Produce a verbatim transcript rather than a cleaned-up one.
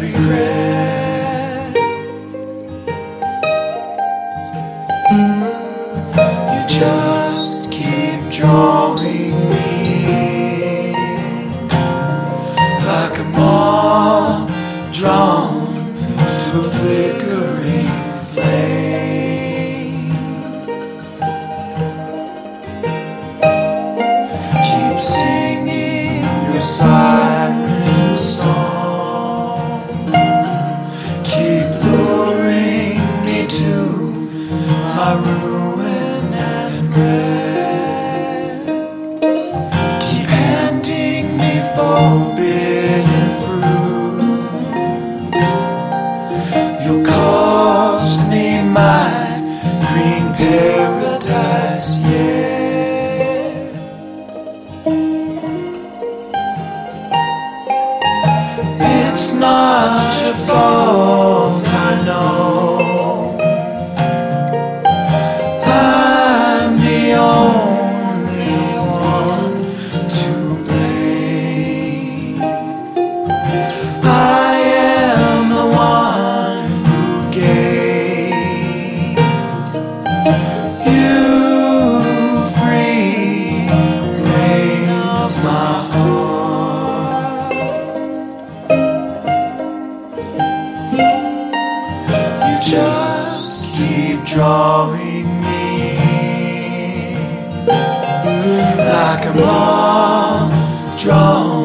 regret. You just keep drawing me like a moth drawn to a flickering flame. Keep singing your siren song. Keep luring me to my ruin and wreck. Keep handing me forbidden fruit. You'll cost me my green paradise, yeah. It's not your fault, I know. I'm the only one to blame. I am the one who gave you free reign of my heart. You just keep drawing me like a moth drawn